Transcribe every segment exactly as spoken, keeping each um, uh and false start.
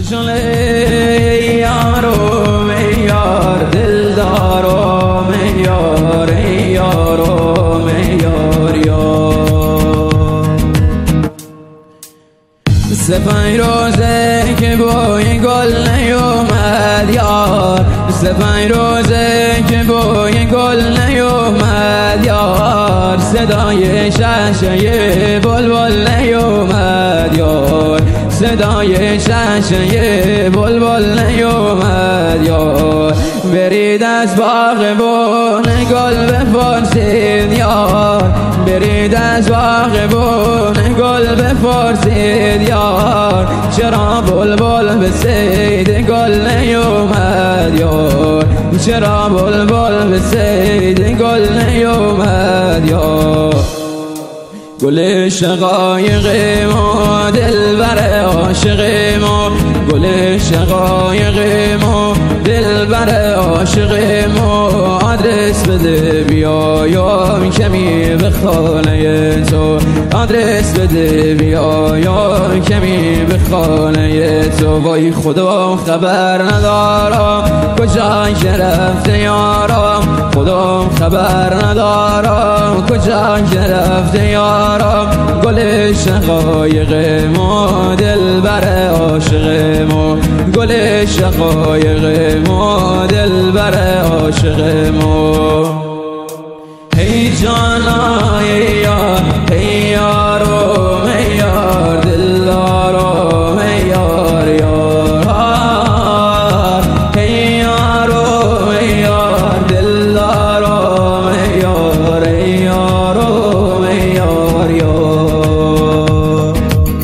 جل یارو یار دلدارو یار یارو یار یار سپنج روزه که بوی گل نیومد یار سپنج روزه که بوی گل نیومد یار صدای شهشه بلبل نیومد یار صدای شهشه بلبل نیومد یار برید از باغبون گل بپرسید یار برید از باغبون گل بپرسید یار چرا بلبل به صید گل نیومد یار چرا بلبل به صید گل نیومد یار گل شقایق ما دلبر عاشق ما گل شقایق ما دلبر عاشق ما آدرس بده بیایم کمی به خانه تو آدرس بده بیایم کمی به خانه تو وای خدا خبر ندارم کجا که رفته یارم خدا خبر ندارم کجا که رفته یارم گل شقایق ما دلبر عاشق ما گل شقایق ما دلبر عاشق ما ای جانای یار ای یارو یار دلدارو یار یار ای یارو یار دلدارو یار ای یارو یار یار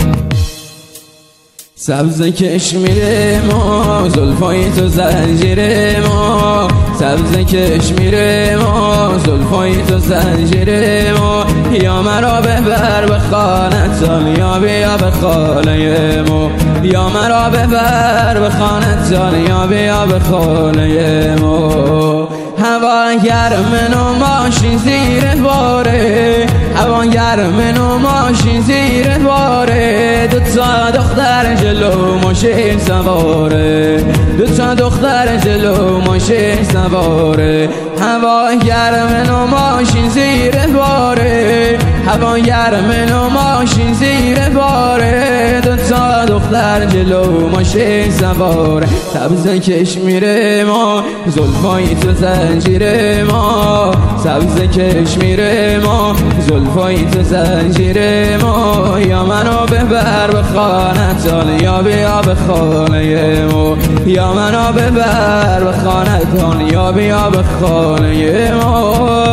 سبز کشمیر ما زلفای تو زنجیر ما سبز کشمیر ما زلفای تو زنجیر ما یا مرا ببر به خانه‌تان یا بیا به خانه ما یا مرا ببر به خانه‌تان یا بیا به خانه ما هوا گرم و ماشین زیر باره هوا گرم و ماشین زیر باره دو تا دختر جلو ماشین سواره دو تا دختر جلو ماشین سواره هوا گرم و ماشین زیر باره هوا گرم و ماشین زیر باره دو تا دختر جلو ماشین سواره سبز کشمیر ما زلفای تو زنجیر ما سبز کشمیر ما زلفای تو زنجیر ما یا منو ببر به خانه‌تان یا بیا به خانه ما یا منو ببر به خانه‌تان یا بیا به خانه ما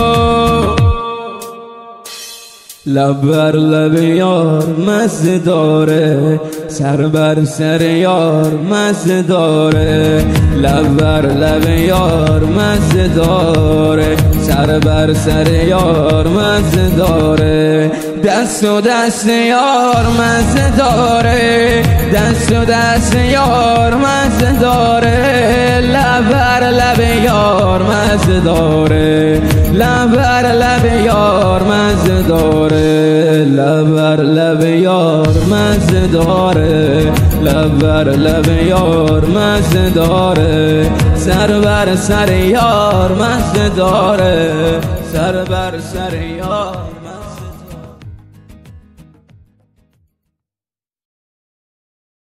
لب بر لب یار مزه داره سر بر سر یار مزه داره لب بر لب یار مزه داره سر بر سر یار مزه داره دست و دست یار مزه داره دست و دست یار مزه داره لب بر لب یار مزه داره لب بر لب یار مزه داره لب بر لب یار مزه داره لب بر لب یار مزه داره سر بر سر یار مزه داره سر بر سر یار